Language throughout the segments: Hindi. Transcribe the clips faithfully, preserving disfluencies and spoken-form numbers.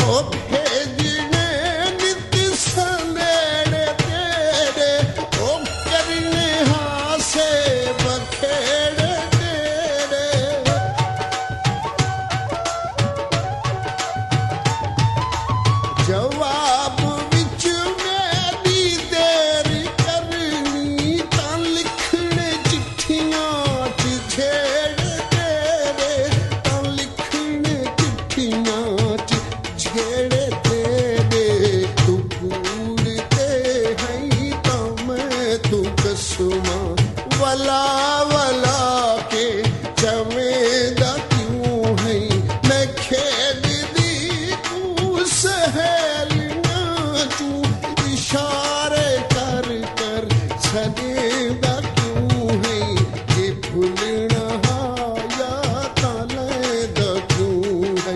वला वला के चमेदा क्यों है मैं खेल दी तू सहेलिया तू इशारे कर कर छदेदा क्यों है ये भूलना या तालेदा क्यों है।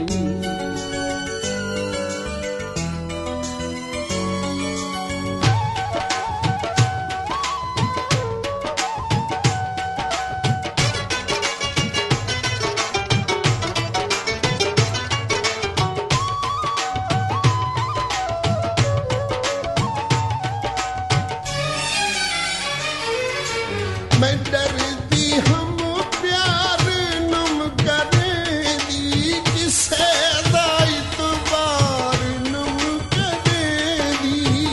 मैं डरती हम प्यार नम करेगी किसे दाइतबार नम करेगी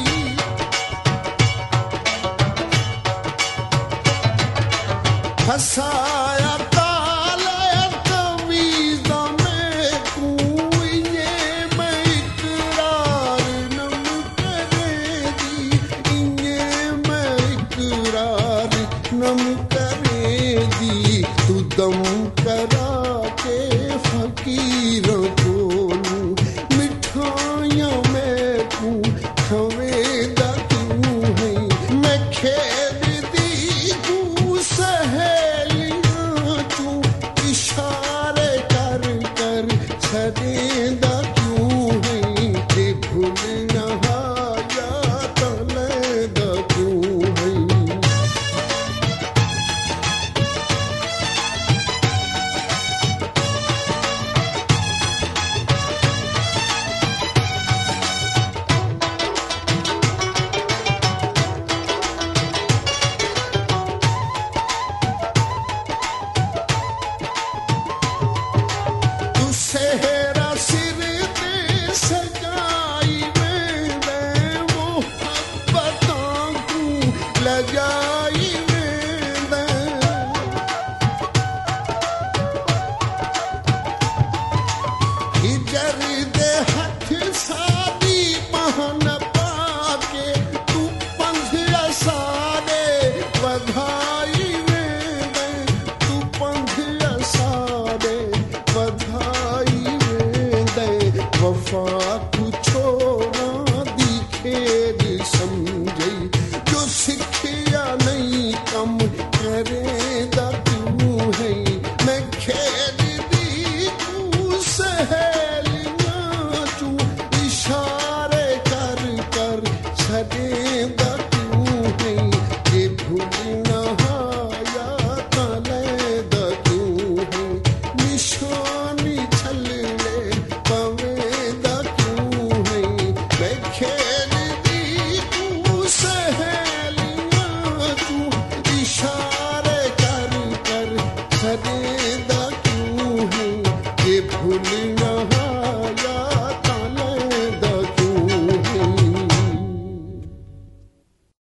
फसाया ताला तवीज़ा में कुएं में इकरार नम करेगी इन्हें में इकरार नम करेगी तू दम करा के फकीरों को मिठाइयाँ मैं तू खवेदा क्यों है मैं खेल दी तू सहेलियाँ तू इशारे कर कर छदेदा